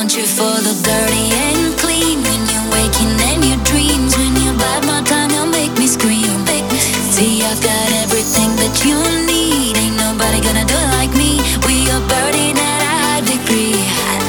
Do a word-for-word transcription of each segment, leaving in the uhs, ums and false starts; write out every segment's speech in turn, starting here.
you for the dirty and clean. When you're waking and your dreams, when you bite my time, you'll make me scream. See, I've got everything that you need. Ain't nobody gonna do it like me. We are burning at a high degree,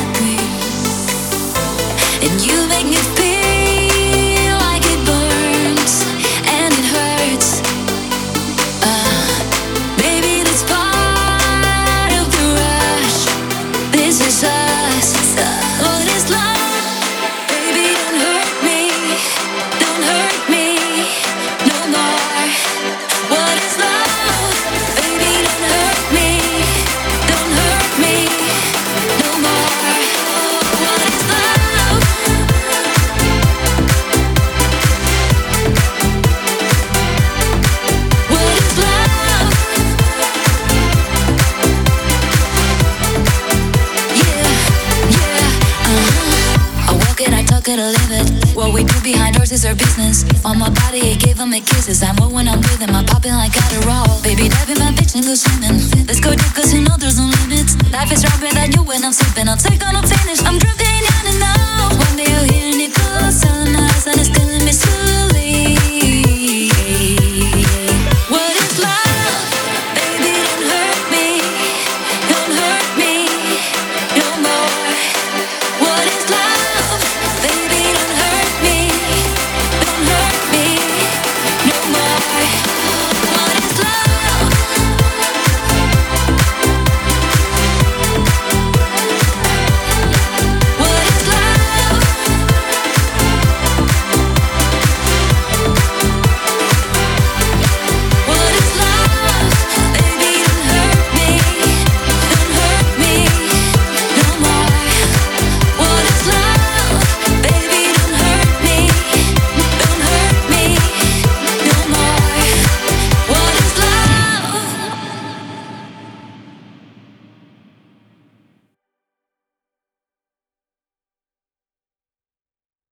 and you make me feel like it burns and it hurts. Uh, baby, that's part of the rush. This is us. What is love? Baby, don't hurt me. Don't hurt me no more. What is love? Baby, don't hurt me. Don't hurt me no more. What is love? What is love? Yeah, yeah, uh-huh. I walk it, I talk it, I live it. What we do behind doors is our business. On my body, it gave them a kisses. I'm more when I'm with him, I'm popping like Adderall. Baby, dive in my bitch and go swimming. Let's go deep, cause you know there's no limits. Life is right without you when I'm sipping. I'll take on a finish. I'm drunk